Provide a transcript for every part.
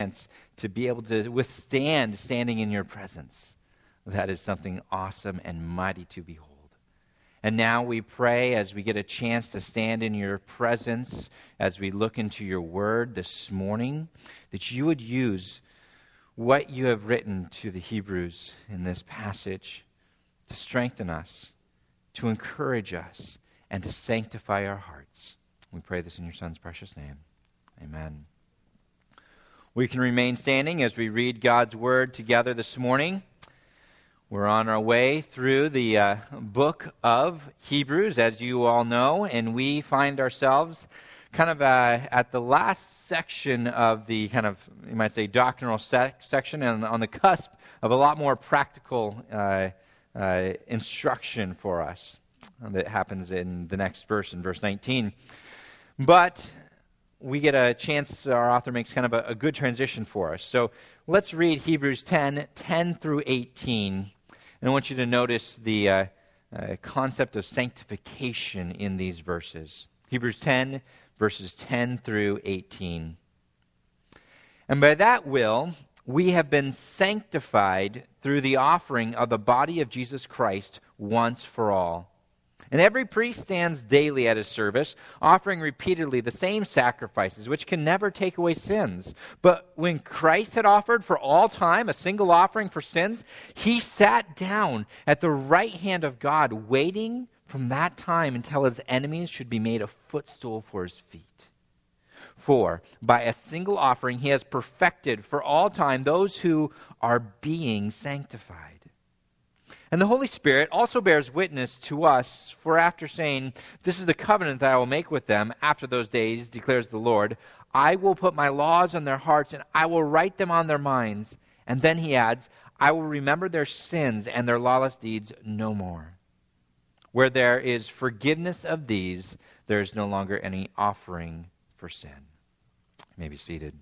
to be able to withstand standing in your presence. That is something awesome and mighty to behold. And now we pray as we get a chance to stand in your presence, as we look into your word this morning, that you would use what you have written to the Hebrews in this passage to strengthen us, to encourage us, and to sanctify our hearts. We pray this in your Son's precious name. Amen. We can remain standing as we read God's word together this morning. We're on our way through the book of Hebrews, as you all know, and we find ourselves kind of at the last section of the kind of, you might say, doctrinal section, and on the cusp of a lot more practical instruction for us that happens in the next verse, in verse 19. But we get a chance, our author makes kind of a good transition for us. So let's read Hebrews 10 through 18. And I want you to notice the concept of sanctification in these verses. Hebrews 10, verses 10 through 18. And by that will, we have been sanctified through the offering of the body of Jesus Christ once for all. And every priest stands daily at his service, offering repeatedly the same sacrifices, which can never take away sins. But when Christ had offered for all time a single offering for sins, he sat down at the right hand of God, waiting from that time until his enemies should be made a footstool for his feet. For by a single offering he has perfected for all time those who are being sanctified. And the Holy Spirit also bears witness to us, for after saying, "This is the covenant that I will make with them after those days, declares the Lord, I will put my laws on their hearts, and I will write them on their minds." And then he adds, "I will remember their sins and their lawless deeds no more. Where there is forgiveness of these, there is no longer any offering for sin." You may be seated.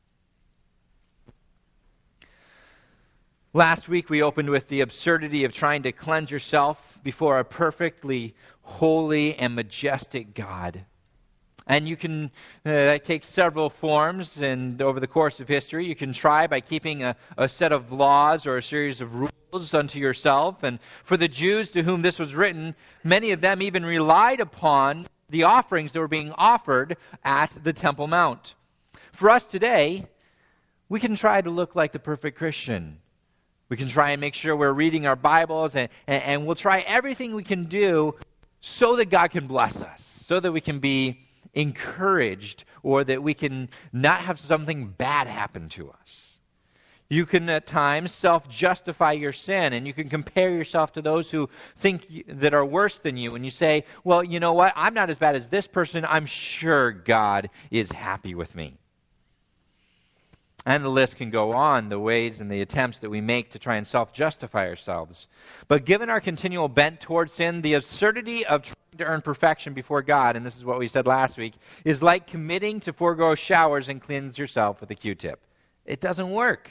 Last week we opened with the absurdity of trying to cleanse yourself before a perfectly holy and majestic God. And you can that takes several forms, and over the course of history you can try by keeping a set of laws or a series of rules unto yourself. And for the Jews to whom this was written, many of them even relied upon the offerings that were being offered at the Temple Mount. For us today, we can try to look like the perfect Christian. We can try and make sure we're reading our Bibles, and we'll try everything we can do so that God can bless us, so that we can be encouraged, or that we can not have something bad happen to us. You can at times self-justify your sin, and you can compare yourself to those who think that are worse than you, and you say, well, you know what, I'm not as bad as this person, I'm sure God is happy with me. And the list can go on, the ways and the attempts that we make to try and self-justify ourselves. But given our continual bent towards sin, the absurdity of trying to earn perfection before God, and this is what we said last week, is like committing to forego showers and cleanse yourself with a Q-tip. It doesn't work.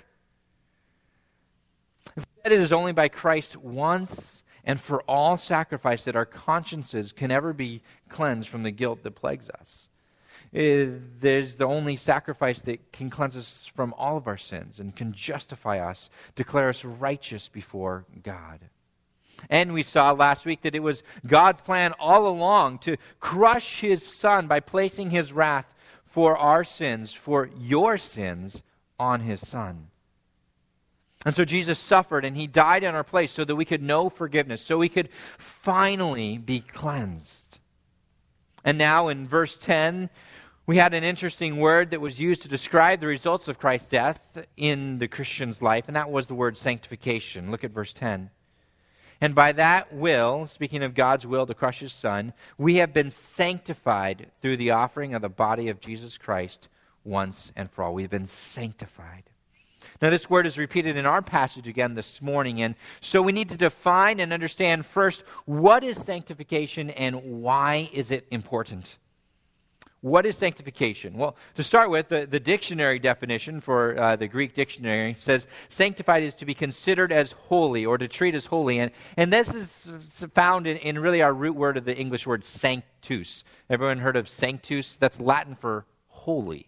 Instead, it is only by Christ once and for all sacrifice that our consciences can ever be cleansed from the guilt that plagues us. There's the only sacrifice that can cleanse us from all of our sins and can justify us, declare us righteous before God. And we saw last week that it was God's plan all along to crush his Son by placing his wrath for our sins, for your sins, on his Son. And so Jesus suffered and he died in our place so that we could know forgiveness, so we could finally be cleansed. And now in verse 10, we had an interesting word that was used to describe the results of Christ's death in the Christian's life, and that was the word sanctification. Look at verse 10. And by that will, speaking of God's will to crush his Son, we have been sanctified through the offering of the body of Jesus Christ once and for all. We've been sanctified. Now, this word is repeated in our passage again this morning, and so we need to define and understand first, what is sanctification and why is it important? What is sanctification? Well, to start with, the dictionary definition for the Greek dictionary says, sanctified is to be considered as holy or to treat as holy. And this is found in really our root word of the English word sanctus. Everyone heard of sanctus? That's Latin for holy.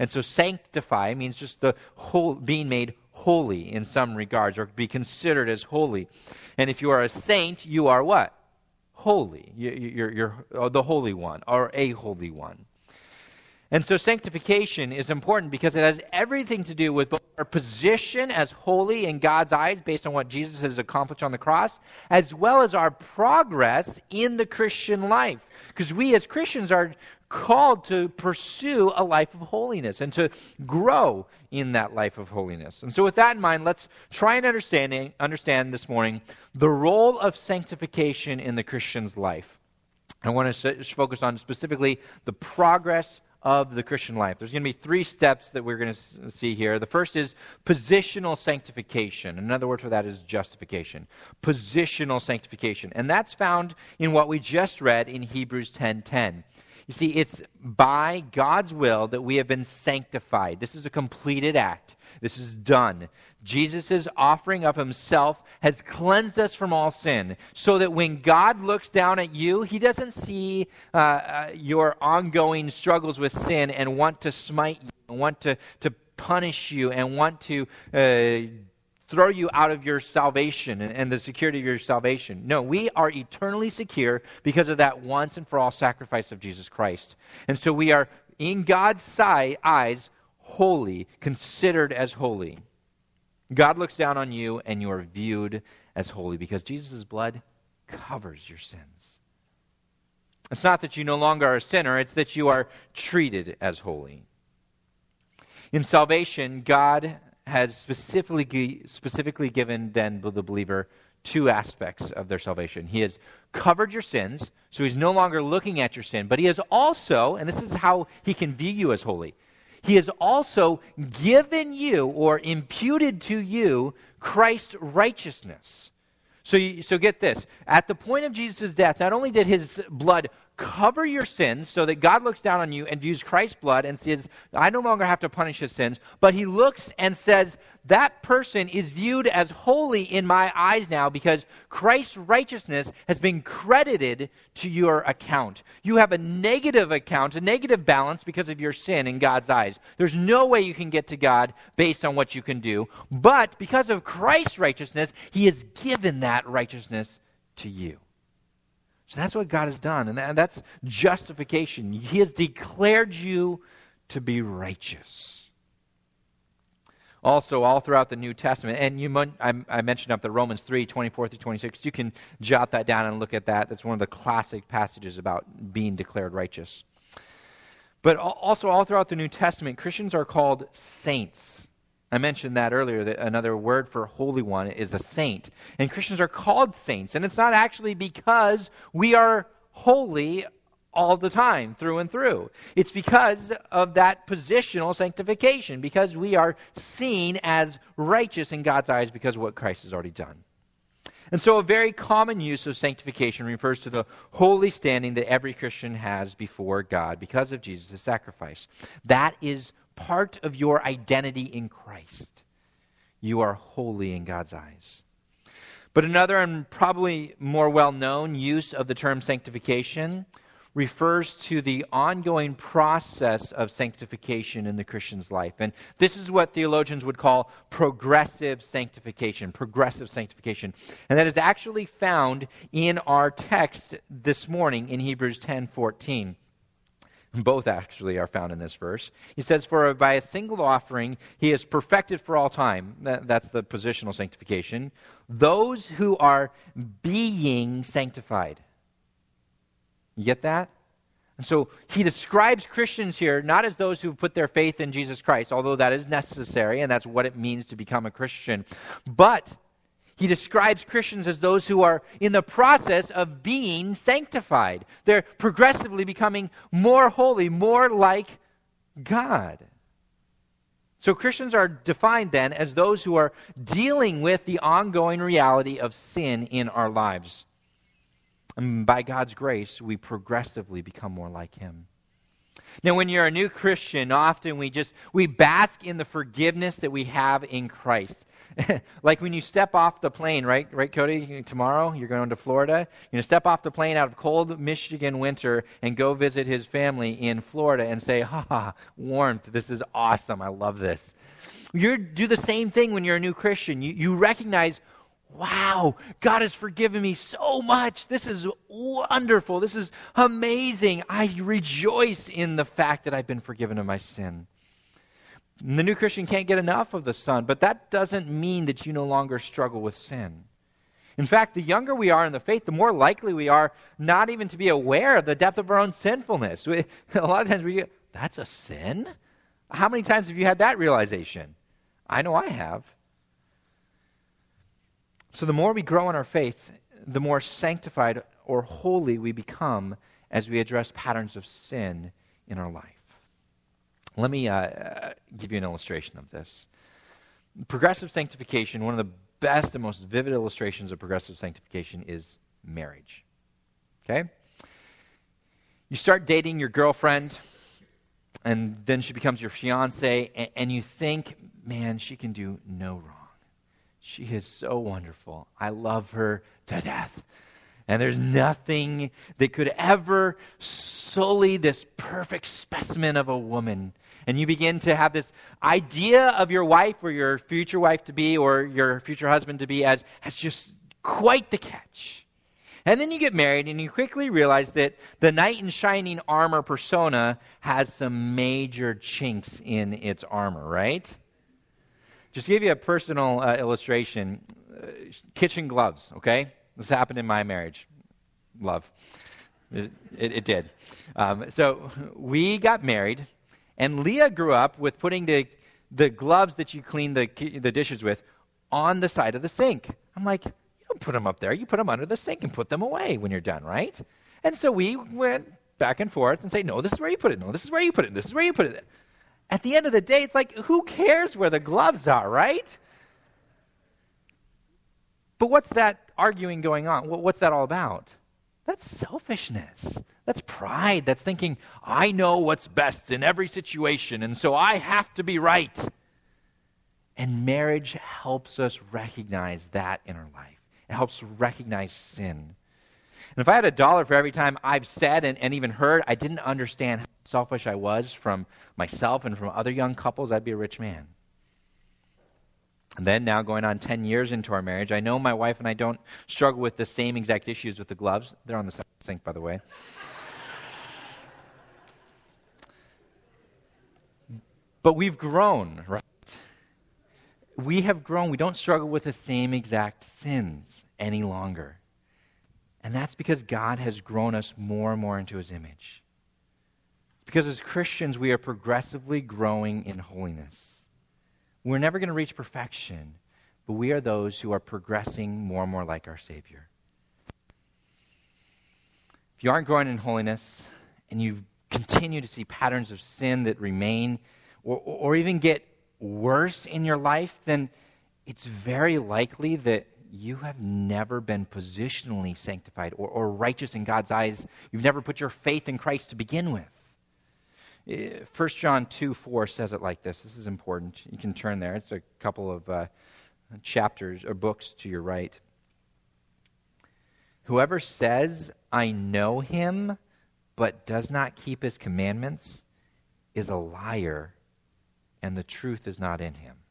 And so sanctify means just the whole, being made holy in some regards, or be considered as holy. And if you are a saint, you are what? Holy. You're the Holy One, or a Holy One. And so sanctification is important because it has everything to do with both our position as holy in God's eyes based on what Jesus has accomplished on the cross, as well as our progress in the Christian life. Because we as Christians are called to pursue a life of holiness and to grow in that life of holiness. And so with that in mind, let's try and understand this morning the role of sanctification in the Christian's life. I want to focus on specifically the progress of the Christian life. There's going to be 3 steps that we're going to see here. The first is positional sanctification. Another word for that is justification. Positional sanctification. And that's found in what we just read in Hebrews 10:10. You see, it's by God's will that we have been sanctified. This is a completed act. This is done. Jesus' offering of himself has cleansed us from all sin, so that when God looks down at you, he doesn't see your ongoing struggles with sin and want to smite you, and want to punish you, and want to throw you out of your salvation and the security of your salvation. No, we are eternally secure because of that once and for all sacrifice of Jesus Christ. And so we are, in God's eyes, holy, considered as holy. God looks down on you and you are viewed as holy because Jesus' blood covers your sins. It's not that you no longer are a sinner, it's that you are treated as holy. In salvation, God has specifically given then the believer 2 aspects of their salvation. He has covered your sins, so he's no longer looking at your sin, but he has also, and this is how he can view you as holy, he has also given you or imputed to you Christ's righteousness. So get this. At the point of Jesus' death, not only did his blood cover your sins so that God looks down on you and views Christ's blood and says, I no longer have to punish his sins, but he looks and says, that person is viewed as holy in my eyes now because Christ's righteousness has been credited to your account. You have a negative account, a negative balance because of your sin in God's eyes. There's no way you can get to God based on what you can do, but because of Christ's righteousness, he has given that righteousness to you. So that's what God has done, and that's justification. He has declared you to be righteous. Also, all throughout the New Testament, and I mentioned up the Romans 3, 24 through 26. You can jot that down and look at that. That's one of the classic passages about being declared righteous. But also, all throughout the New Testament, Christians are called saints. I mentioned that earlier, that another word for Holy One is a saint. And Christians are called saints. And it's not actually because we are holy all the time, through and through. It's because of that positional sanctification, because we are seen as righteous in God's eyes because of what Christ has already done. And so a very common use of sanctification refers to the holy standing that every Christian has before God because of Jesus' sacrifice. That is part of your identity in Christ. You are holy in God's eyes. But another and probably more well-known use of the term sanctification refers to the ongoing process of sanctification in the Christian's life. And this is what theologians would call progressive sanctification. And that is actually found in our text this morning in Hebrews 10:14. Both actually are found in this verse. He says, for by a single offering he is perfected for all time. That's the positional sanctification. Those who are being sanctified. You get that? And so he describes Christians here not as those who've put their faith in Jesus Christ, although that is necessary and that's what it means to become a Christian. But he describes Christians as those who are in the process of being sanctified. They're progressively becoming more holy, more like God. So Christians are defined then as those who are dealing with the ongoing reality of sin in our lives. And by God's grace, we progressively become more like him. Now, when you're a new Christian, often we bask in the forgiveness that we have in Christ. Like when you step off the plane, right, Cody? Tomorrow you're going to Florida. You're going to step off the plane out of cold Michigan winter and go visit his family in Florida and say, warmth, this is awesome. I love this. You do the same thing when you're a new Christian. You recognize, wow, God has forgiven me so much. This is wonderful. This is amazing. I rejoice in the fact that I've been forgiven of my sin. And the new Christian can't get enough of the Son, but that doesn't mean that you no longer struggle with sin. In fact, the younger we are in the faith, the more likely we are not even to be aware of the depth of our own sinfulness. A lot of times we get, that's a sin? How many times have you had that realization? I know I have. So the more we grow in our faith, the more sanctified or holy we become as we address patterns of sin in our life. Let me give you an illustration of this. Progressive sanctification, one of the best and most vivid illustrations of progressive sanctification is marriage. Okay? You start dating your girlfriend, and then she becomes your fiance, and you think, man, she can do no wrong. She is so wonderful. I love her to death. And there's nothing that could ever sully this perfect specimen of a woman. And you begin to have this idea of your wife or your future wife to be or your future husband to be as just quite the catch. And then you get married and you quickly realize that the knight in shining armor persona has some major chinks in its armor, right? Just to give you a personal illustration, kitchen gloves, okay? This happened in my marriage. Love. It did. So we got married, and Leah grew up with putting the gloves that you clean the dishes with on the side of the sink. I'm like, you don't put them up there. You put them under the sink and put them away when you're done, right? And so we went back and forth and say, no, this is where you put it. No, this is where you put it. This is where you put it. At the end of the day, it's like, who cares where the gloves are, right? But what's that arguing going on? What's that all about? That's selfishness. That's pride. That's thinking, I know what's best in every situation, and so I have to be right. And marriage helps us recognize that in our life. It helps recognize sin. And if I had $1 for every time I've said and even heard I didn't understand how selfish I was from myself and from other young couples, I'd be a rich man. And then now going on 10 years into our marriage, I know my wife and I don't struggle with the same exact issues with the gloves. They're on the sink, by the way. But we've grown, right? We have grown. We don't struggle with the same exact sins any longer. And that's because God has grown us more and more into his image. Because as Christians, we are progressively growing in holiness. We're never going to reach perfection, but we are those who are progressing more and more like our Savior. If you aren't growing in holiness and you continue to see patterns of sin that remain or even get worse in your life, then it's very likely that you have never been positionally sanctified or righteous in God's eyes. You've never put your faith in Christ to begin with. 1 John 2:4 says it like this. This is important. You can turn there. It's a couple of chapters or books to your right. Whoever says, I know him, but does not keep his commandments, is a liar, and the truth is not in him.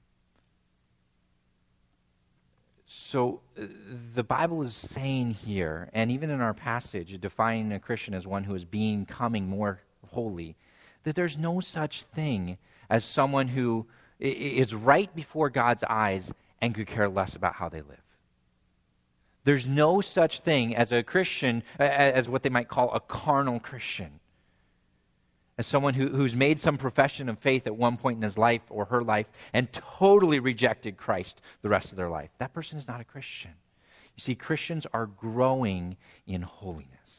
So the Bible is saying here, and even in our passage, defining a Christian as one who is becoming more holy, that there's no such thing as someone who is right before God's eyes and could care less about how they live. There's no such thing as a Christian, as what they might call a carnal Christian. As someone who's made some profession of faith at one point in his life or her life and totally rejected Christ the rest of their life. That person is not a Christian. You see, Christians are growing in holiness.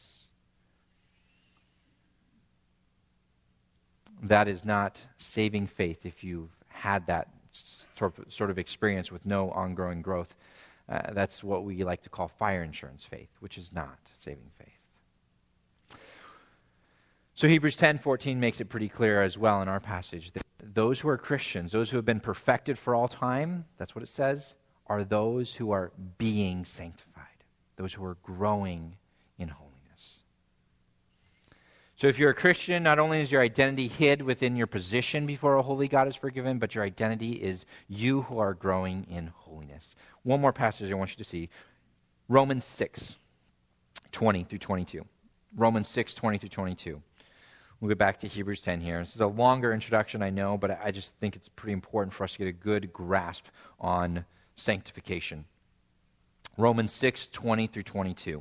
That is not saving faith if you've had that sort of experience with no ongoing growth. That's what we like to call fire insurance faith, which is not saving faith. So Hebrews 10:14 makes it pretty clear as well in our passage that those who are Christians, those who have been perfected for all time, that's what it says, are those who are being sanctified, those who are growing in holiness. So if you're a Christian, not only is your identity hid within your position before a holy God is forgiven, but your identity is you who are growing in holiness. One more passage I want you to see. Romans 6:20 through 22. Romans 6:20 through 22. We'll get back to Hebrews 10 here. This is a longer introduction, I know, but I just think it's pretty important for us to get a good grasp on sanctification. Romans 6:20 through 22.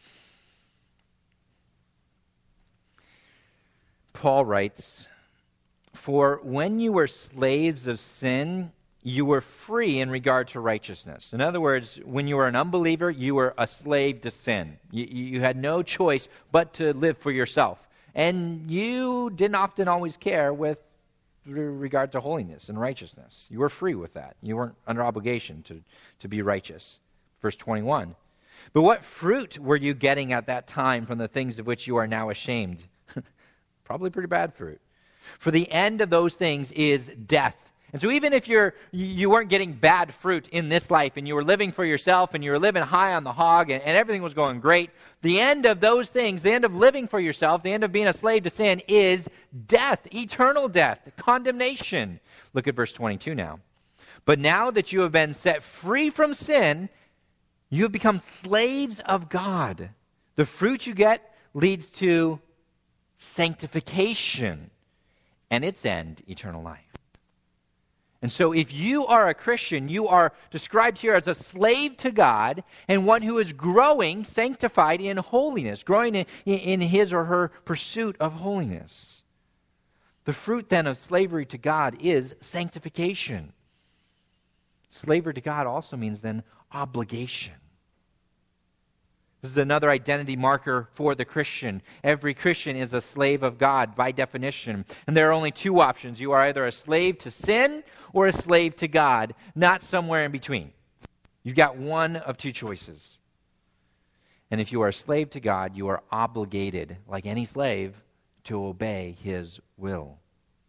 Paul writes, "For when you were slaves of sin, you were free in regard to righteousness." In other words, when you were an unbeliever, you were a slave to sin. You had no choice but to live for yourself. And you didn't often always care with regard to holiness and righteousness. You were free with that. You weren't under obligation to be righteous. Verse 21. "But what fruit were you getting at that time from the things of which you are now ashamed?" Probably pretty bad fruit. "For the end of those things is death." And so even if you weren't getting bad fruit in this life and you were living for yourself and you were living high on the hog and everything was going great, the end of those things, the end of living for yourself, the end of being a slave to sin is death, eternal death, condemnation. Look at verse 22 now. "But now that you have been set free from sin, you have become slaves of God. The fruit you get leads to sanctification, and its end, eternal life." And so if you are a Christian, you are described here as a slave to God and one who is growing, sanctified in holiness, growing in his or her pursuit of holiness. The fruit then of slavery to God is sanctification. Slavery to God also means then obligation. This is another identity marker for the Christian. Every Christian is a slave of God by definition. And there are only two options. You are either a slave to sin or a slave to God, not somewhere in between. You've got one of two choices. And if you are a slave to God, you are obligated, like any slave, to obey his will.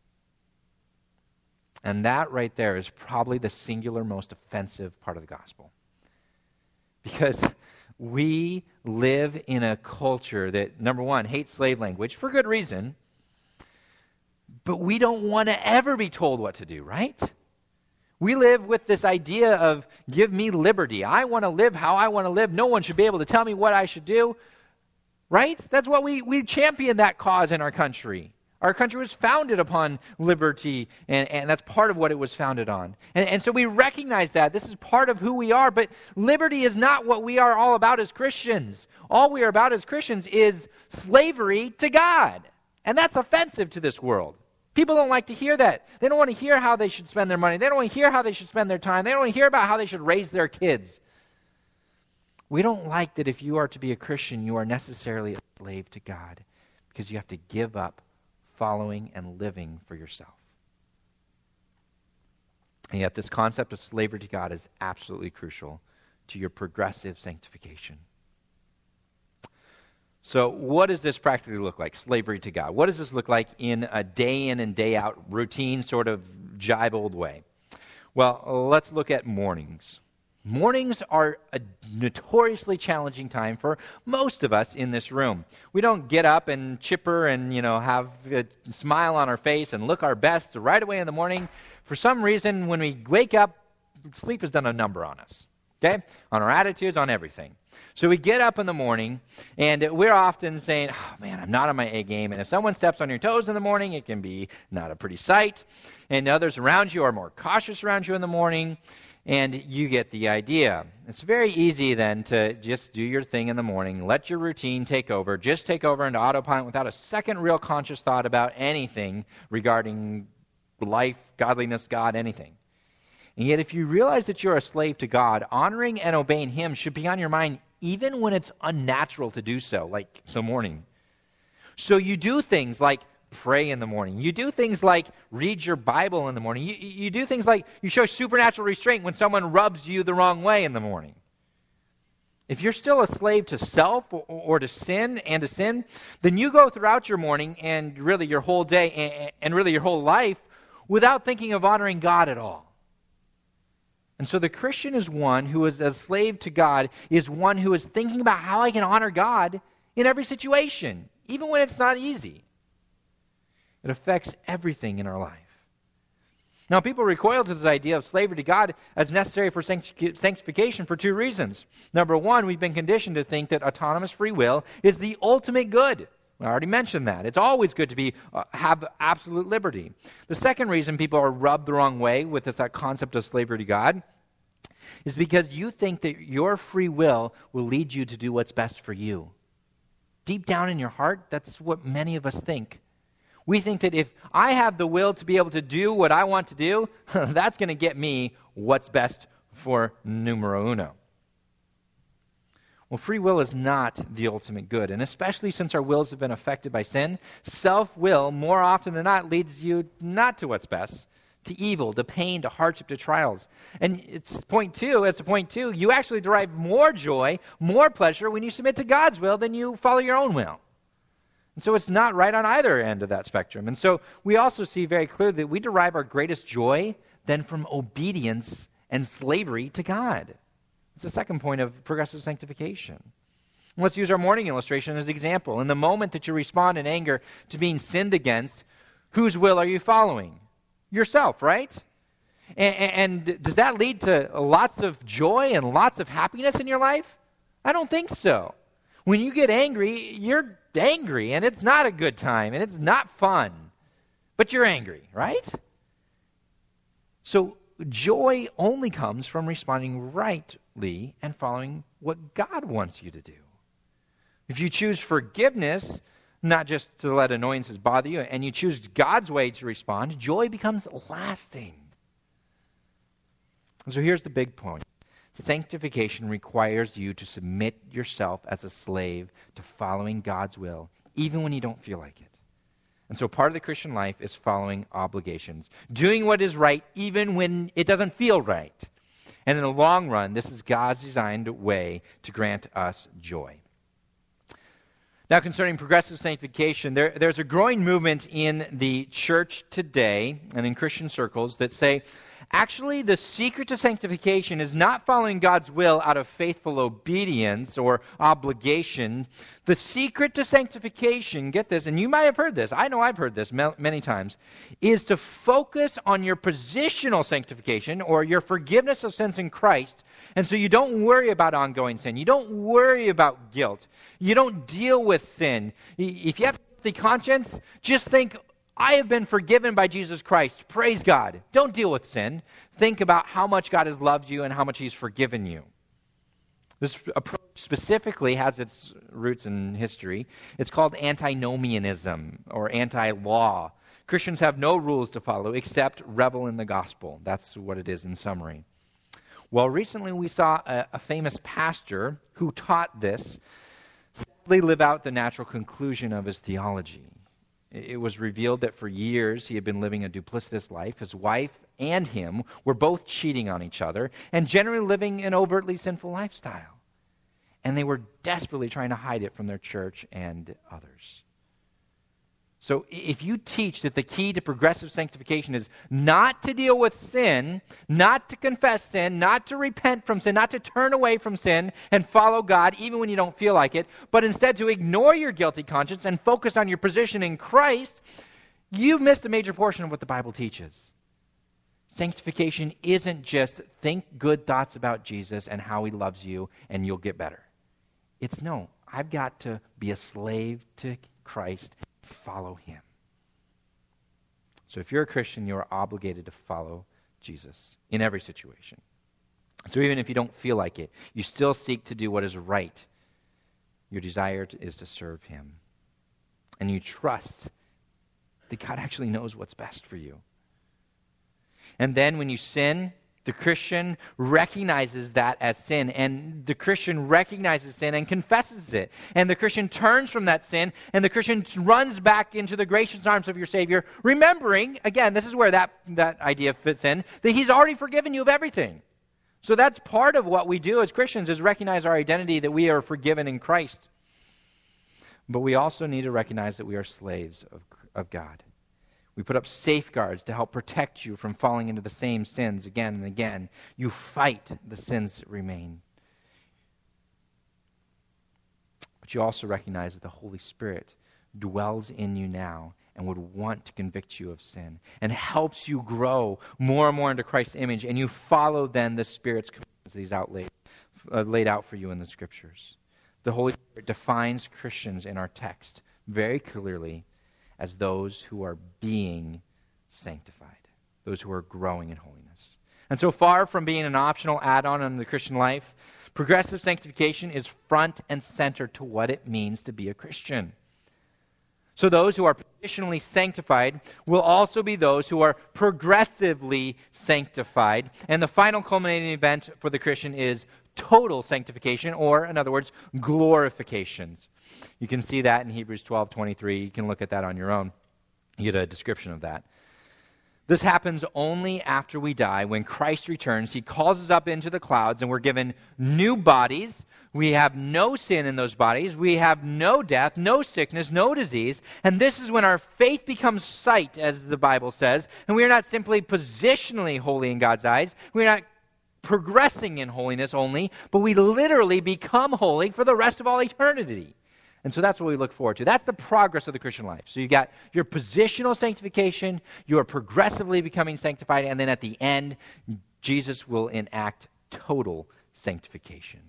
And that right there is probably the singular most offensive part of the gospel. Because we live in a culture that, number one, hates slave language for good reason, but we don't want to ever be told what to do, right? We live with this idea of give me liberty. I want to live how I want to live. No one should be able to tell me what I should do, right? That's what we champion that cause in our country. Our country was founded upon liberty, and that's part of what it was founded on. And so we recognize that. This is part of who we are, but liberty is not what we are all about as Christians. All we are about as Christians is slavery to God. And that's offensive to this world. People don't like to hear that. They don't want to hear how they should spend their money. They don't want to hear how they should spend their time. They don't want to hear about how they should raise their kids. We don't like that if you are to be a Christian, you are necessarily a slave to God because you have to give up following and living for yourself. And yet this concept of slavery to God is absolutely crucial to your progressive sanctification. So what does this practically look like, slavery to God? What does this look like in a day in and day out routine sort of jibe-old way? Well, let's look at mornings. Mornings are a notoriously challenging time for most of us in this room. We don't get up and chipper and, have a smile on our face and look our best right away in the morning. For some reason, when we wake up, sleep has done a number on us, okay? On our attitudes, on everything. So we get up in the morning, and we're often saying, "Oh, man, I'm not on my A game." And if someone steps on your toes in the morning, it can be not a pretty sight. And others around you are more cautious around you in the morning. And you get the idea. It's very easy then to just do your thing in the morning, let your routine take over, just take over into autopilot without a second real conscious thought about anything regarding life, godliness, God, anything. And yet if you realize that you're a slave to God, honoring and obeying him should be on your mind even when it's unnatural to do so, like the morning. So you do things like pray in the morning. You do things like read your Bible in the morning. You do things like you show supernatural restraint when someone rubs you the wrong way in the morning. if you're still a slave to self or to sin and to sin, then you go throughout your morning and really your whole day and really your whole life without thinking of honoring God at all. And so the Christian is one who is a slave to God, is one who is thinking about how I can honor God in every situation, even when it's not easy. It affects everything in our life. Now, people recoil to this idea of slavery to God as necessary for sanctification for two reasons. Number one, we've been conditioned to think that autonomous free will is the ultimate good. I already mentioned that. It's always good to have absolute liberty. The second reason people are rubbed the wrong way with this concept of slavery to God is because you think that your free will lead you to do what's best for you. Deep down in your heart, that's what many of us think. We think that if I have the will to be able to do what I want to do, that's going to get me what's best for numero uno. Well, free will is not the ultimate good, and especially since our wills have been affected by sin, self-will, more often than not, leads you not to what's best, to evil, to pain, to hardship, to trials. And it's point two, you actually derive more joy, more pleasure when you submit to God's will than you follow your own will. And so it's not right on either end of that spectrum. And so we also see very clearly that we derive our greatest joy then from obedience and slavery to God. It's the second point of progressive sanctification. Let's use our morning illustration as an example. In the moment that you respond in anger to being sinned against, whose will are you following? Yourself, right? And does that lead to lots of joy and lots of happiness in your life? I don't think so. When you get angry, you're angry, and it's not a good time, and it's not fun, but you're angry, right? So joy only comes from responding rightly and following what God wants you to do. If you choose forgiveness, not just to let annoyances bother you, and you choose God's way to respond, joy becomes lasting. And so here's the big point. Sanctification requires you to submit yourself as a slave to following God's will, even when you don't feel like it. And so part of the Christian life is following obligations, doing what is right even when it doesn't feel right. And in the long run, this is God's designed way to grant us joy. Now, concerning progressive sanctification, there's a growing movement in the church today and in Christian circles that say, actually, the secret to sanctification is not following God's will out of faithful obedience or obligation. The secret to sanctification, get this, and you might have heard this, I know I've heard this many times, is to focus on your positional sanctification or your forgiveness of sins in Christ. And so you don't worry about ongoing sin. You don't worry about guilt. You don't deal with sin. If you have a guilty conscience, just think, I have been forgiven by Jesus Christ. Praise God. Don't deal with sin. Think about how much God has loved you and how much He's forgiven you. This approach specifically has its roots in history. It's called antinomianism or anti-law. Christians have no rules to follow except revel in the gospel. That's what it is in summary. Well, recently we saw a famous pastor who taught this sadly live out the natural conclusion of his theology. It was revealed that for years he had been living a duplicitous life. His wife and him were both cheating on each other and generally living an overtly sinful lifestyle. And they were desperately trying to hide it from their church and others. So if you teach that the key to progressive sanctification is not to deal with sin, not to confess sin, not to repent from sin, not to turn away from sin and follow God even when you don't feel like it, but instead to ignore your guilty conscience and focus on your position in Christ, you've missed a major portion of what the Bible teaches. Sanctification isn't just think good thoughts about Jesus and how He loves you and you'll get better. It's no, I've got to be a slave to Christ, follow Him. So if you're a Christian, you are obligated to follow Jesus in every situation. So even if you don't feel like it, you still seek to do what is right. Your desire is to serve Him. And you trust that God actually knows what's best for you. And then when you sin, the Christian recognizes that as sin, and the Christian recognizes sin and confesses it. And the Christian turns from that sin, and the Christian runs back into the gracious arms of your Savior, remembering, again, this is where that idea fits in, that He's already forgiven you of everything. So that's part of what we do as Christians, is recognize our identity, that we are forgiven in Christ. But we also need to recognize that we are slaves of God. We put up safeguards to help protect you from falling into the same sins again and again. You fight the sins that remain. But you also recognize that the Holy Spirit dwells in you now and would want to convict you of sin and helps you grow more and more into Christ's image, and you follow then the Spirit's commands that He's laid out for you in the Scriptures. The Holy Spirit defines Christians in our text very clearly as those who are being sanctified, those who are growing in holiness. And so far from being an optional add-on in the Christian life, progressive sanctification is front and center to what it means to be a Christian. So those who are positionally sanctified will also be those who are progressively sanctified. And the final culminating event for the Christian is total sanctification, or in other words, glorification. You can see that in Hebrews 12:23. You can look at that on your own. You get a description of that. This happens only after we die. When Christ returns, He calls us up into the clouds, and we're given new bodies. We have no sin in those bodies. We have no death, no sickness, no disease. And this is when our faith becomes sight, as the Bible says. And we are not simply positionally holy in God's eyes. We are not progressing in holiness only, but we literally become holy for the rest of all eternity. And so that's what we look forward to. That's the progress of the Christian life. So you got your positional sanctification, you are progressively becoming sanctified, and then at the end, Jesus will enact total sanctification.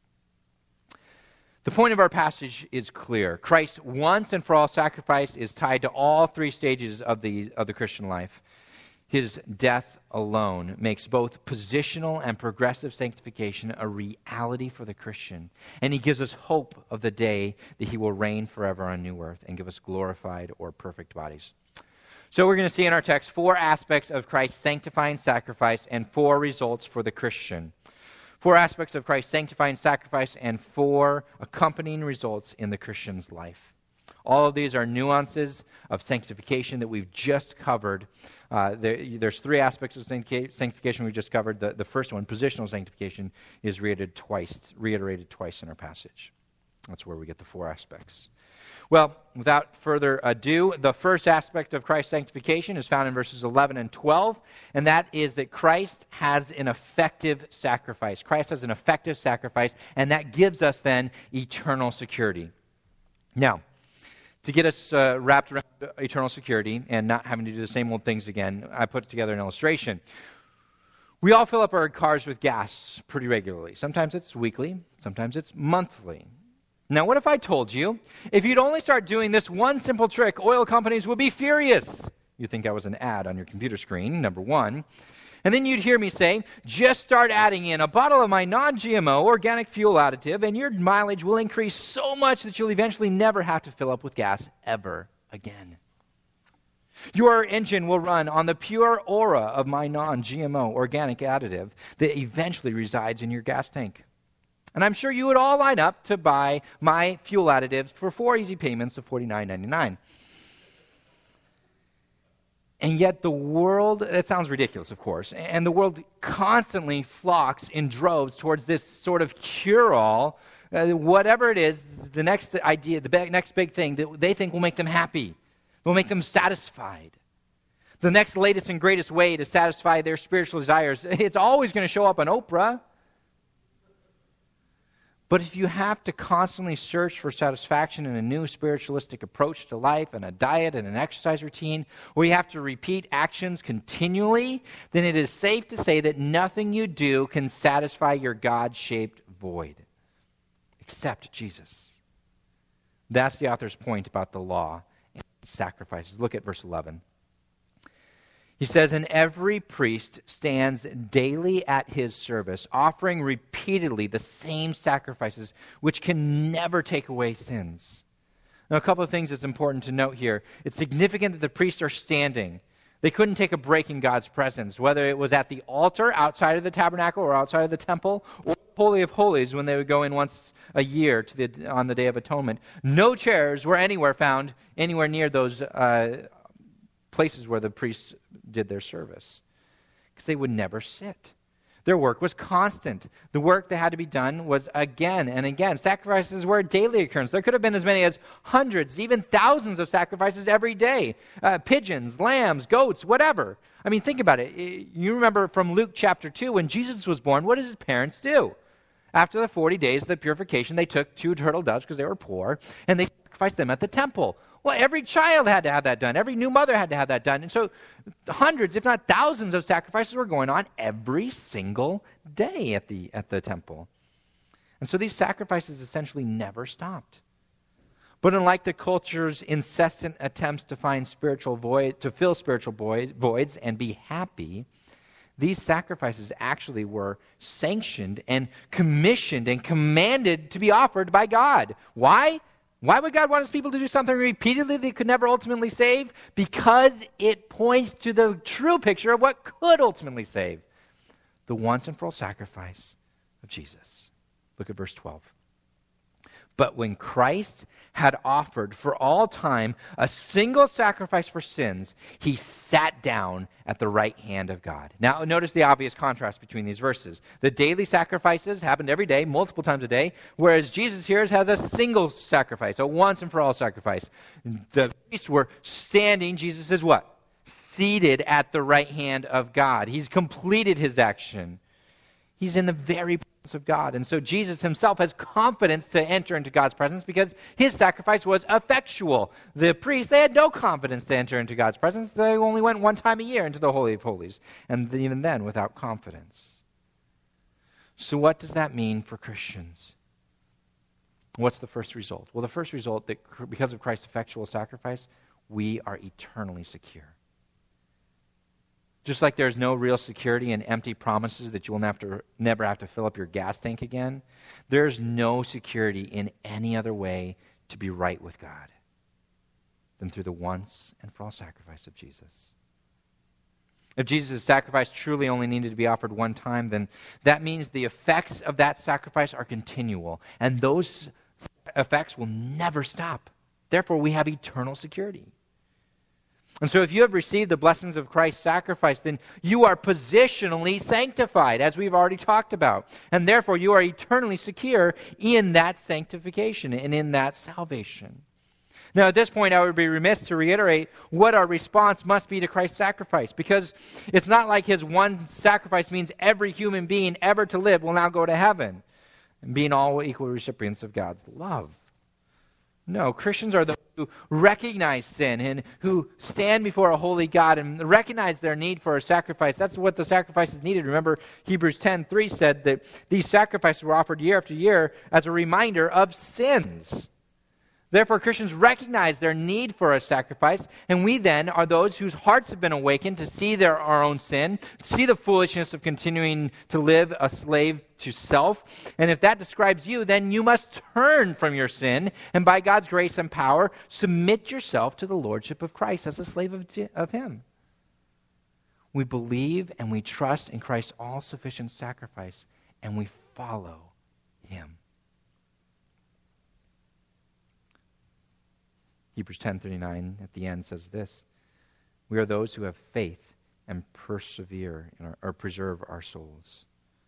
The point of our passage is clear. Christ's once and for all sacrifice is tied to all three stages of the Christian life. His death alone makes both positional and progressive sanctification a reality for the Christian. And He gives us hope of the day that He will reign forever on new earth and give us glorified or perfect bodies. So we're going to see in our text 4 aspects of Christ's sanctifying sacrifice and 4 results for the Christian. 4 aspects of Christ's sanctifying sacrifice and 4 accompanying results in the Christian's life. All of these are nuances of sanctification that we've just covered. There's 3 aspects of sanctification we've just covered. The first one, positional sanctification, is reiterated twice in our passage. That's where we get the 4 aspects. Well, without further ado, the first aspect of Christ's sanctification is found in verses 11 and 12, and that is that Christ has an effective sacrifice. Christ has an effective sacrifice, and that gives us then eternal security. Now, to get us wrapped around eternal security and not having to do the same old things again, I put together an illustration. We all fill up our cars with gas pretty regularly. Sometimes it's weekly, sometimes it's monthly. Now, what if I told you, if you'd only start doing this one simple trick, oil companies would be furious? You'd think I was an ad on your computer screen, number one. And then you'd hear me say, just start adding in a bottle of my non-GMO organic fuel additive, and your mileage will increase so much that you'll eventually never have to fill up with gas ever again. Your engine will run on the pure aura of my non-GMO organic additive that eventually resides in your gas tank. And I'm sure you would all line up to buy my fuel additives for 4 easy payments of $49.99. And yet the world, that sounds ridiculous, of course, and the world constantly flocks in droves towards this sort of cure-all, whatever it is, the next idea, the next big thing that they think will make them happy, will make them satisfied. The next latest and greatest way to satisfy their spiritual desires. It's always going to show up on Oprah. But if you have to constantly search for satisfaction in a new spiritualistic approach to life and a diet and an exercise routine, where you have to repeat actions continually, then it is safe to say that nothing you do can satisfy your God-shaped void except Jesus. That's the author's point about the law and sacrifices. Look at verse 11. He says, and every priest stands daily at his service, offering repeatedly the same sacrifices, which can never take away sins. Now, a couple of things that's important to note here. It's significant that the priests are standing. They couldn't take a break in God's presence, whether it was at the altar outside of the tabernacle or outside of the temple, or Holy of Holies when they would go in once a year on the Day of Atonement. No chairs were found anywhere near those places where the priests did their service, because they would never sit. Their work was constant. The work that had to be done was again and again. Sacrifices were a daily occurrence. There could have been as many as hundreds, even thousands of sacrifices every day. Pigeons, lambs, goats, whatever. I mean, think about it. You remember from Luke chapter 2, when Jesus was born, what did his parents do? After the 40 days of the purification, they took 2 turtle doves because they were poor, and they sacrificed them at the temple. Well, every child had to have that done. Every new mother had to have that done. And so hundreds, if not thousands, of sacrifices were going on every single day at the temple. And so these sacrifices essentially never stopped. But unlike the culture's incessant attempts to find to fill spiritual voids and be happy, these sacrifices actually were sanctioned and commissioned and commanded to be offered by God. Why? Why would God want his people to do something repeatedly they could never ultimately save? Because it points to the true picture of what could ultimately save. The once and for all sacrifice of Jesus. Look at verse 12. But when Christ had offered for all time a single sacrifice for sins, he sat down at the right hand of God. Now, notice the obvious contrast between these verses. The daily sacrifices happened every day, multiple times a day, whereas Jesus here has a single sacrifice, a once and for all sacrifice. The priests were standing. Jesus is what? Seated at the right hand of God. He's completed his action. He's in the very presence of God. And so Jesus himself has confidence to enter into God's presence because his sacrifice was effectual. The priests, they had no confidence to enter into God's presence. They only went one time a year into the Holy of Holies, and even then without confidence. So what does that mean for Christians? What's the first result? Well, the first result, that because of Christ's effectual sacrifice, we are eternally secure. Just like there's no real security in empty promises that you will never have to fill up your gas tank again, there's no security in any other way to be right with God than through the once and for all sacrifice of Jesus. If Jesus' sacrifice truly only needed to be offered one time, then that means the effects of that sacrifice are continual, and those effects will never stop. Therefore, we have eternal security. And so if you have received the blessings of Christ's sacrifice, then you are positionally sanctified, as we've already talked about. And therefore, you are eternally secure in that sanctification and in that salvation. Now, at this point, I would be remiss to reiterate what our response must be to Christ's sacrifice, because it's not like his one sacrifice means every human being ever to live will now go to heaven, and being all equal recipients of God's love. No, Christians are those who recognize sin and who stand before a holy God and recognize their need for a sacrifice. That's what the sacrifices needed. Remember, Hebrews 10:3 said that these sacrifices were offered year after year as a reminder of sins. Therefore, Christians recognize their need for a sacrifice, and we then are those whose hearts have been awakened to see our own sin, see the foolishness of continuing to live a slave to self. And if that describes you, then you must turn from your sin, and by God's grace and power, submit yourself to the lordship of Christ as a slave of him. We believe and we trust in Christ's all-sufficient sacrifice, and we follow him. Hebrews 10:39 at the end says this: we are those who have faith and persevere or preserve our souls.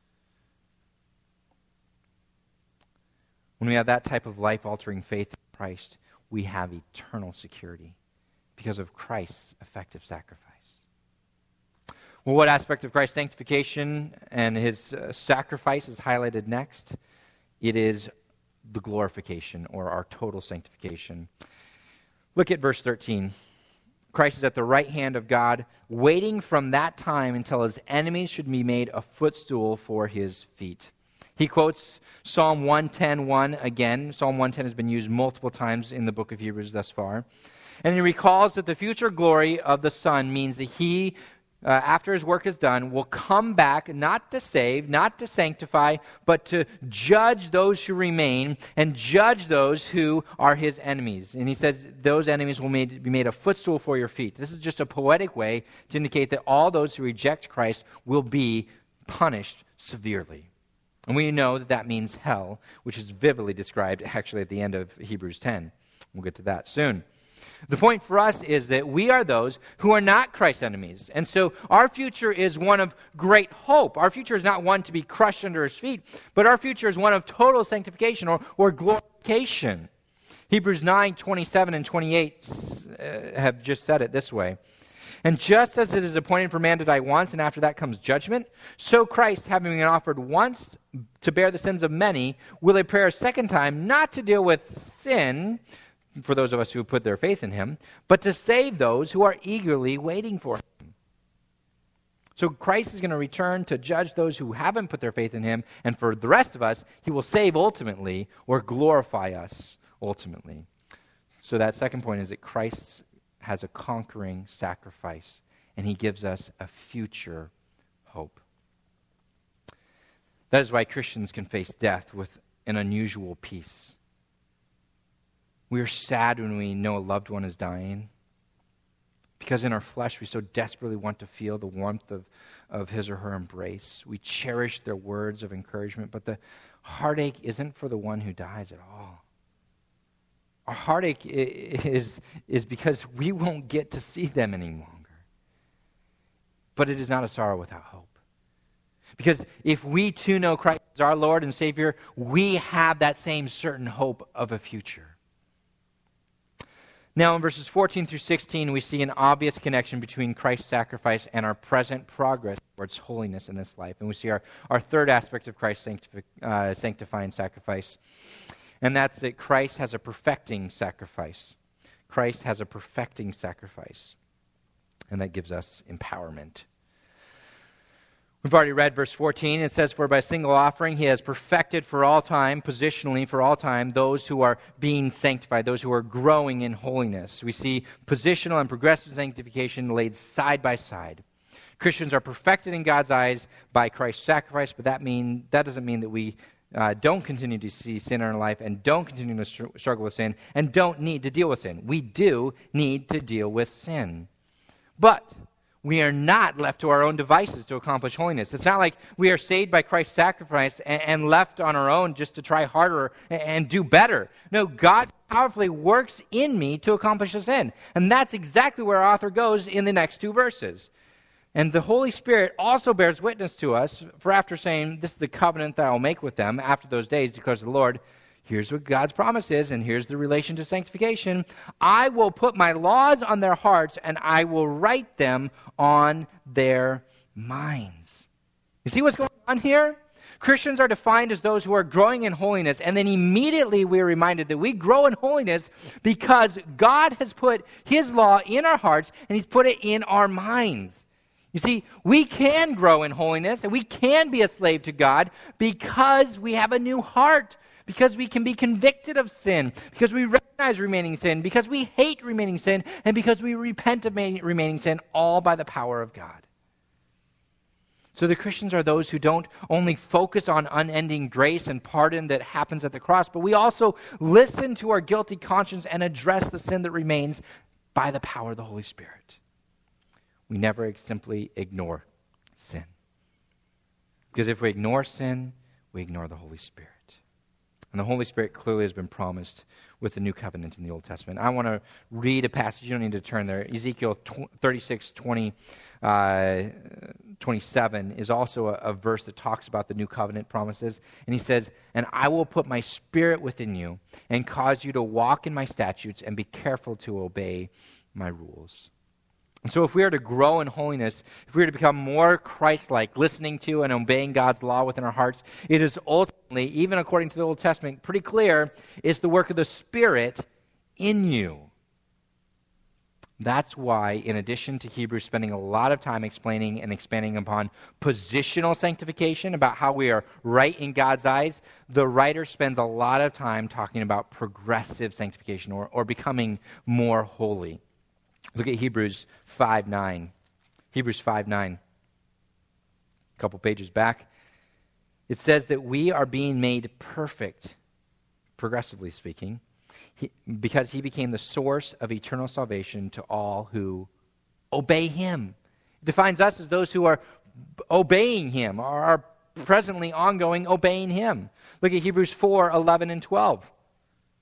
When we have that type of life-altering faith in Christ, we have eternal security because of Christ's effective sacrifice. Well, what aspect of Christ's sanctification and his sacrifice is highlighted next? It is the glorification, or our total sanctification. Look at verse 13. Christ is at the right hand of God, waiting from that time until his enemies should be made a footstool for his feet. He quotes Psalm 110:1 again. Psalm 110 has been used multiple times in the book of Hebrews thus far. And he recalls that the future glory of the Son means that he, after his work is done, will come back not to save, not to sanctify, but to judge those who remain and judge those who are his enemies. And he says those enemies will be made a footstool for your feet. This is just a poetic way to indicate that all those who reject Christ will be punished severely. And we know that that means hell, which is vividly described actually at the end of Hebrews 10. We'll get to that soon. The point for us is that we are those who are not Christ's enemies. And so our future is one of great hope. Our future is not one to be crushed under his feet, but our future is one of total sanctification or glorification. Hebrews 9:27 and 28 have just said it this way. And just as it is appointed for man to die once, and after that comes judgment, so Christ, having been offered once to bear the sins of many, will appear a second time, not to deal with sin, for those of us who put their faith in him, but to save those who are eagerly waiting for him. So Christ is going to return to judge those who haven't put their faith in him, and for the rest of us, he will save ultimately or glorify us ultimately. So that second point is that Christ has a conquering sacrifice, and he gives us a future hope. That is why Christians can face death with an unusual peace. We are sad when we know a loved one is dying, because in our flesh we so desperately want to feel the warmth of his or her embrace. We cherish their words of encouragement, but the heartache isn't for the one who dies at all. Our heartache is because we won't get to see them any longer. But it is not a sorrow without hope. Because if we too know Christ as our Lord and Savior, we have that same certain hope of a future. Now in verses 14 through 16, we see an obvious connection between Christ's sacrifice and our present progress towards holiness in this life. And we see our third aspect of Christ's sanctifying sacrifice. And that's that Christ has a perfecting sacrifice. Christ has a perfecting sacrifice. And that gives us empowerment. We've already read verse 14. It says, "For by a single offering he has perfected for all time," positionally for all time, "those who are being sanctified," those who are growing in holiness. We see positional and progressive sanctification laid side by side. Christians are perfected in God's eyes by Christ's sacrifice, but that doesn't mean that we don't continue to see sin in our life and don't continue to struggle with sin and don't need to deal with sin. We do need to deal with sin. But we are not left to our own devices to accomplish holiness. It's not like we are saved by Christ's sacrifice and left on our own just to try harder and do better. No, God powerfully works in me to accomplish this end. And that's exactly where our author goes in the next two verses. And the Holy Spirit also bears witness to us, for after saying, "This is the covenant that I will make with them after those days, declares the Lord," here's what God's promise is, and here's the relation to sanctification. "I will put my laws on their hearts, and I will write them on their minds." You see what's going on here? Christians are defined as those who are growing in holiness, and then immediately we are reminded that we grow in holiness because God has put his law in our hearts, and he's put it in our minds. You see, we can grow in holiness, and we can be a slave to God because we have a new heart, because we can be convicted of sin, because we recognize remaining sin, because we hate remaining sin, and because we repent of remaining sin, all by the power of God. So the Christians are those who don't only focus on unending grace and pardon that happens at the cross, but we also listen to our guilty conscience and address the sin that remains by the power of the Holy Spirit. We never simply ignore sin. Because if we ignore sin, we ignore the Holy Spirit. And the Holy Spirit clearly has been promised with the new covenant in the Old Testament. I want to read a passage. You don't need to turn there. Ezekiel 36:27 is also a verse that talks about the new covenant promises. And he says, "And I will put my spirit within you and cause you to walk in my statutes and be careful to obey my rules." And so if we are to grow in holiness, if we are to become more Christ-like, listening to and obeying God's law within our hearts, it is ultimately, even according to the Old Testament, pretty clear, it's the work of the Spirit in you. That's why, in addition to Hebrews spending a lot of time explaining and expanding upon positional sanctification, about how we are right in God's eyes, the writer spends a lot of time talking about progressive sanctification or becoming more holy. Look at Hebrews 5:9. Hebrews 5:9. A couple pages back. It says that we are being made perfect, progressively speaking, because he became the source of eternal salvation to all who obey him. It defines us as those who are obeying him, or are presently ongoing obeying him. Look at Hebrews 4:11 and 12.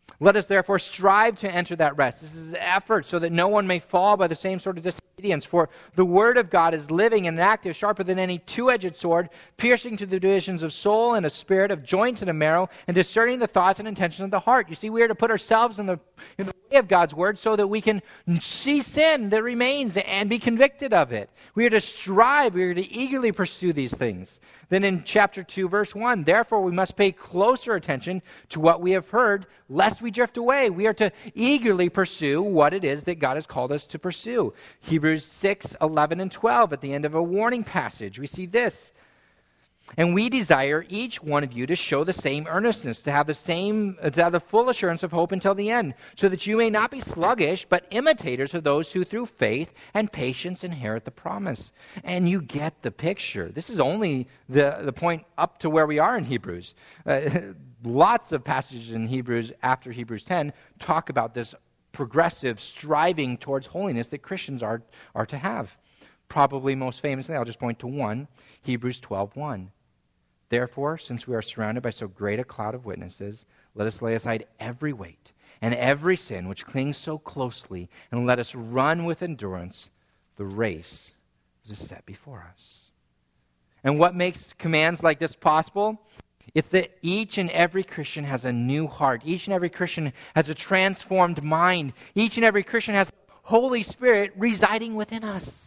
Let us therefore strive to enter that rest. This is effort so that no one may fall by the same sort of disobedience. For the word of God is living and active, sharper than any two-edged sword, piercing to the divisions of soul and of spirit, of joints and of marrow, and discerning the thoughts and intentions of the heart. You see, we are to put ourselves in the way of God's word so that we can see sin that remains and be convicted of it. We are to strive, we are to eagerly pursue these things. Then in chapter 2, verse 1, therefore we must pay closer attention to what we have heard, lest we drift away. We are to eagerly pursue what it is that God has called us to pursue. Hebrews 6, 11, and 12, at the end of a warning passage, we see this. And we desire each one of you to show the same earnestness, to have the full assurance of hope until the end, so that you may not be sluggish, but imitators of those who through faith and patience inherit the promise. And you get the picture. This is only the point up to where we are in Hebrews. Lots of passages in Hebrews after Hebrews 10 talk about this progressive striving towards holiness that Christians are to have. Probably most famously, I'll just point to one, Hebrews 12:1. Therefore, since we are surrounded by so great a cloud of witnesses, let us lay aside every weight and every sin which clings so closely, and let us run with endurance the race that is set before us. And what makes commands like this possible? It's that each and every Christian has a new heart. Each and every Christian has a transformed mind. Each and every Christian has the Holy Spirit residing within us.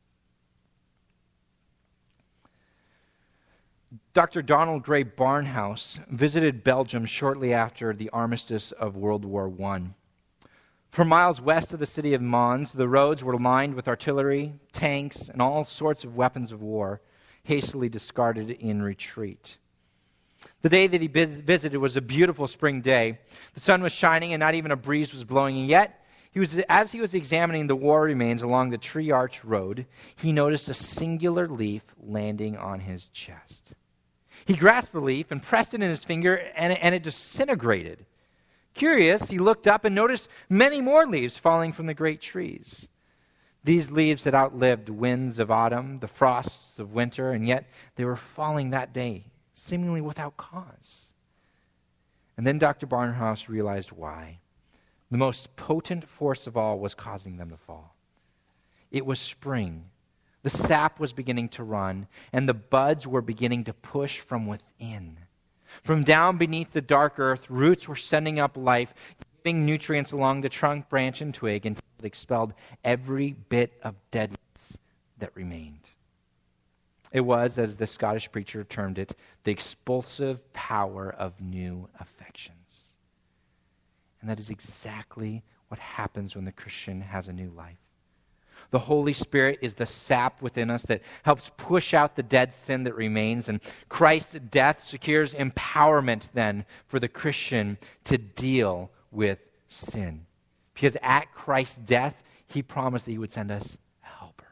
Dr. Donald Gray Barnhouse visited Belgium shortly after the armistice of World War I. For miles west of the city of Mons, the roads were lined with artillery, tanks, and all sorts of weapons of war, hastily discarded in retreat. The day that he visited was a beautiful spring day. The sun was shining and not even a breeze was blowing, and yet, as he was examining the war remains along the Tree Arch Road, he noticed a singular leaf landing on his chest. He grasped the leaf and pressed it in his finger, and it disintegrated. Curious, he looked up and noticed many more leaves falling from the great trees. These leaves had outlived winds of autumn, the frosts of winter, and yet they were falling that day, seemingly without cause. And then Dr. Barnhouse realized why. The most potent force of all was causing them to fall. It was spring. The sap was beginning to run, and the buds were beginning to push from within. From down beneath the dark earth, roots were sending up life, giving nutrients along the trunk, branch, and twig until it expelled every bit of deadness that remained. It was, as the Scottish preacher termed it, the expulsive power of new affections. And that is exactly what happens when the Christian has a new life. The Holy Spirit is the sap within us that helps push out the dead sin that remains, and Christ's death secures empowerment then for the Christian to deal with sin. Because at Christ's death, he promised that he would send us a helper,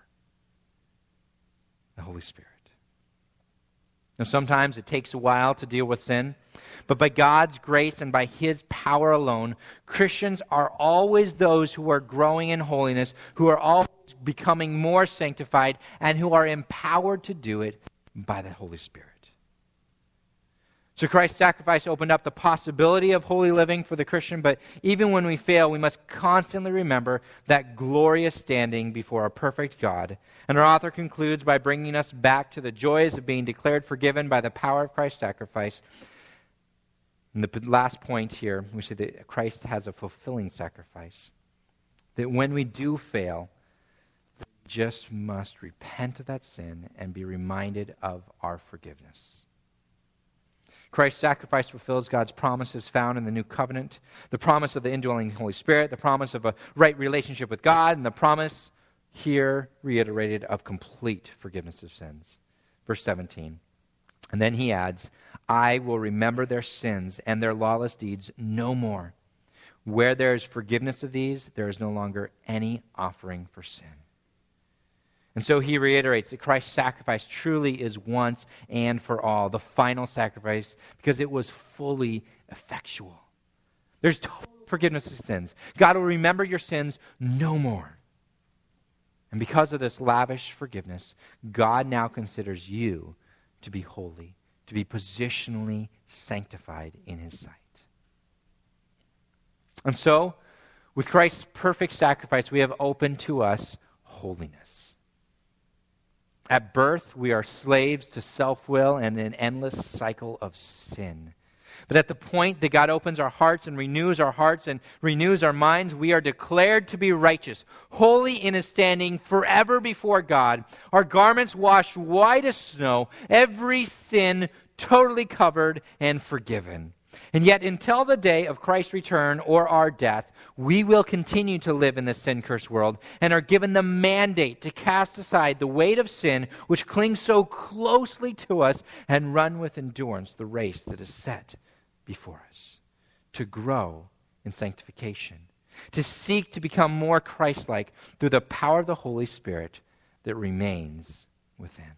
the Holy Spirit. Now, sometimes it takes a while to deal with sin, but by God's grace and by his power alone, Christians are always those who are growing in holiness, who are always becoming more sanctified, and who are empowered to do it by the Holy Spirit. So Christ's sacrifice opened up the possibility of holy living for the Christian, but even when we fail, we must constantly remember that glorious standing before a perfect God. And our author concludes by bringing us back to the joys of being declared forgiven by the power of Christ's sacrifice. And the last point here, we see that Christ has a fulfilling sacrifice. That when we do fail, we just must repent of that sin and be reminded of our forgiveness. Christ's sacrifice fulfills God's promises found in the new covenant, the promise of the indwelling Holy Spirit, the promise of a right relationship with God, and the promise here reiterated of complete forgiveness of sins. Verse 17. And then he adds, I will remember their sins and their lawless deeds no more. Where there is forgiveness of these, there is no longer any offering for sin. And so he reiterates that Christ's sacrifice truly is once and for all, the final sacrifice, because it was fully effectual. There's total forgiveness of sins. God will remember your sins no more. And because of this lavish forgiveness, God now considers you to be holy, to be positionally sanctified in his sight. And so, with Christ's perfect sacrifice, we have opened to us holiness. At birth, we are slaves to self-will and an endless cycle of sin. But at the point that God opens our hearts and renews our minds, we are declared to be righteous, holy in His standing forever before God, our garments washed white as snow, every sin totally covered and forgiven. And yet, until the day of Christ's return or our death, we will continue to live in this sin-cursed world and are given the mandate to cast aside the weight of sin which clings so closely to us and run with endurance the race that is set before us, to grow in sanctification, to seek to become more Christ-like through the power of the Holy Spirit that remains within.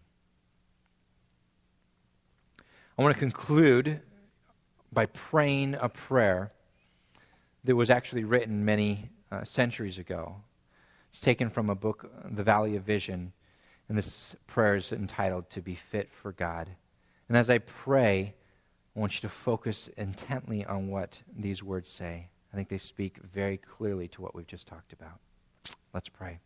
I want to conclude by praying a prayer that was actually written many centuries ago. It's taken from a book, The Valley of Vision, and this prayer is entitled, "To Be Fit for God." And as I pray, I want you to focus intently on what these words say. I think they speak very clearly to what we've just talked about. Let's pray.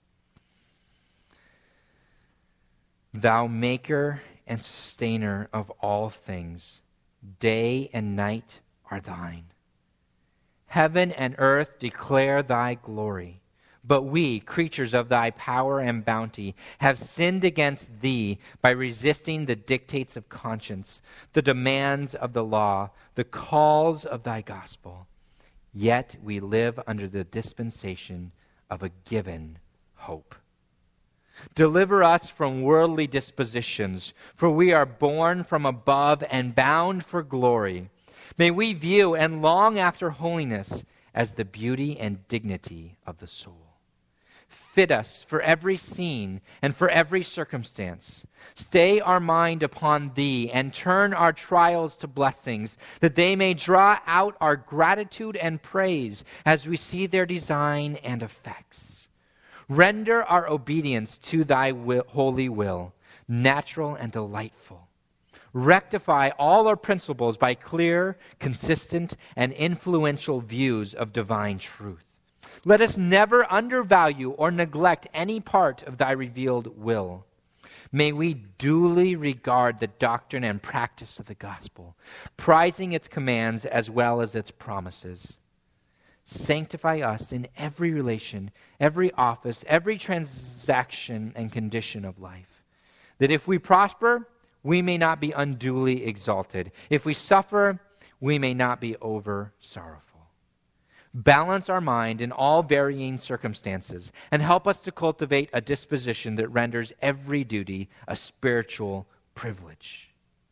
Thou maker and sustainer of all things, day and night are thine. Heaven and earth declare thy glory. But we, creatures of thy power and bounty, have sinned against thee by resisting the dictates of conscience, the demands of the law, the calls of thy gospel. Yet we live under the dispensation of a given hope. Deliver us from worldly dispositions, for we are born from above and bound for glory. May we view and long after holiness as the beauty and dignity of the soul. Fit us for every scene and for every circumstance. Stay our mind upon thee and turn our trials to blessings, that they may draw out our gratitude and praise as we see their design and effects. Render our obedience to thy holy will, natural and delightful. Rectify all our principles by clear, consistent, and influential views of divine truth. Let us never undervalue or neglect any part of thy revealed will. May we duly regard the doctrine and practice of the gospel, prizing its commands as well as its promises. Sanctify us in every relation, every office, every transaction and condition of life, that if we prosper, we may not be unduly exalted. If we suffer, we may not be over sorrowful. Balance our mind in all varying circumstances and help us to cultivate a disposition that renders every duty a spiritual privilege.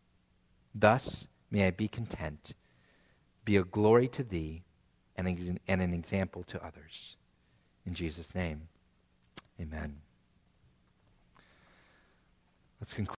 Thus may I be content, be a glory to thee, and an example to others. In Jesus' name, amen. Let's conclude.